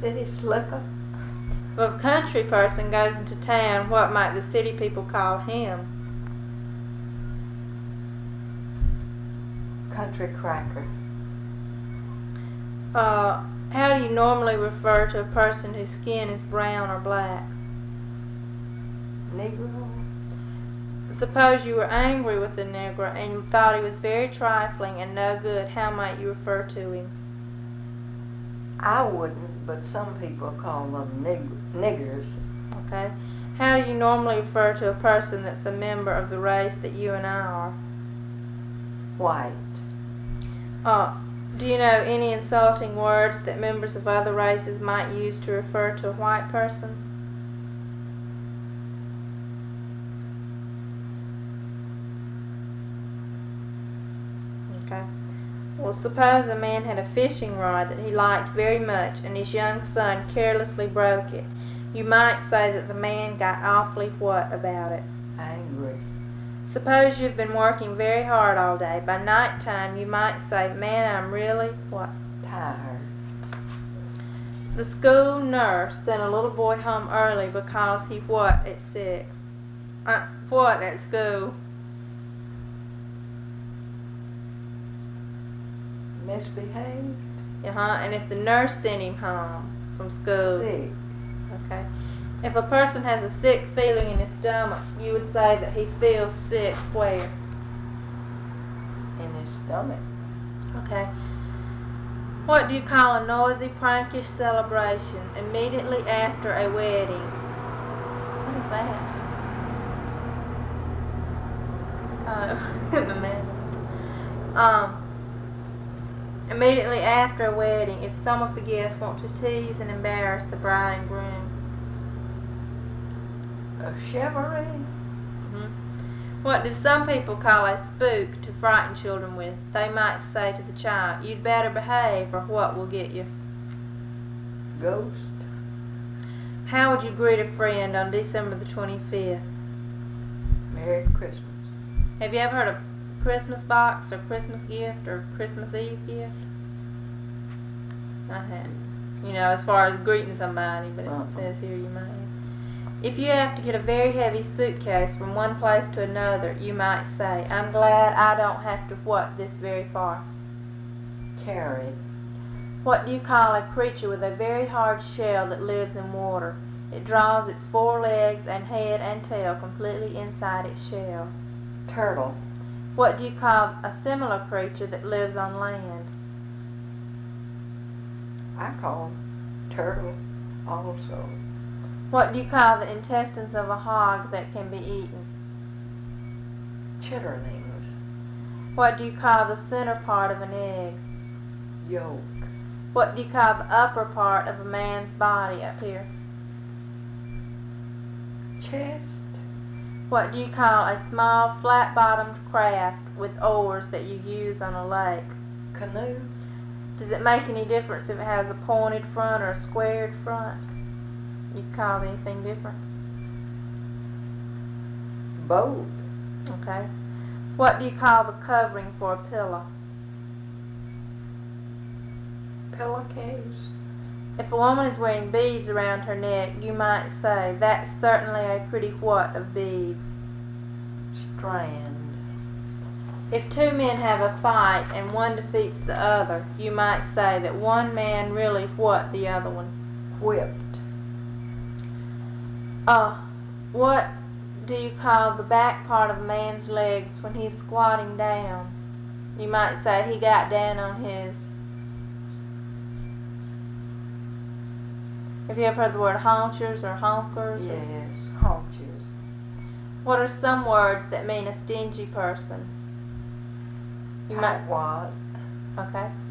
city slicker. If a country person goes into town, what might the city people call him? Country cracker. How do you normally refer to a person whose skin is brown or black? Negro. Suppose you were angry with the Negro and you thought he was very trifling and no good. How might you refer to him? I wouldn't, but some people call them niggers. Okay. How do you normally refer to a person that's a member of the race that you and I are? White. Do you know any insulting words that members of other races might use to refer to a white person? Okay. Well, suppose a man had a fishing rod that he liked very much and his young son carelessly broke it. You might say that the man got awfully what about it? Angry. Suppose you've been working very hard all day. By night time you might say, man, I'm really what? Tired. The school nurse sent a little boy home early because he what at sick? What at school? Misbehaved. And if the nurse sent him home from school. Sick. Okay. If a person has a sick feeling in his stomach, you would say that he feels sick where? In his stomach. Okay. What do you call a noisy, prankish celebration immediately after a wedding? What is that? In the middle. Immediately after a wedding, if some of the guests want to tease and embarrass the bride and groom. A chevrolet. What do some people call a spook to frighten children with? They might say to the child, you'd better behave or what will get you. Ghost. How would you greet a friend on December the 25th? Merry Christmas. Have you ever heard of Christmas box or Christmas gift or Christmas Eve gift? I hadn't. You know, as far as greeting somebody, but it says here you might. If you have to get a very heavy suitcase from one place to another, you might say, I'm glad I don't have to what this very far. Carry. What do you call a creature with a very hard shell that lives in water? It draws its 4 legs and head and tail completely inside its shell. Turtle. What do you call a similar creature that lives on land? I call turtle also. What do you call the intestines of a hog that can be eaten? Chitterlings. What do you call the center part of an egg? Yolk. What do you call the upper part of a man's body up here? Chest. What do you call a small flat-bottomed craft with oars that you use on a lake? Canoe. Does it make any difference if it has a pointed front or a squared front? You call it anything different? Boat. Okay. What do you call the covering for a pillow? Pillowcase. If a woman is wearing beads around her neck, you might say, that's certainly a pretty what of beads? Strand. If 2 men have a fight and one defeats the other, you might say that one man really what the other one? Whipped. What do you call the back part of a man's legs when he's squatting down? You might say he got down on his... Have you ever heard the word haunchers or honkers? Yes, haunches. What are some words that mean a stingy person? Tightwad. Okay.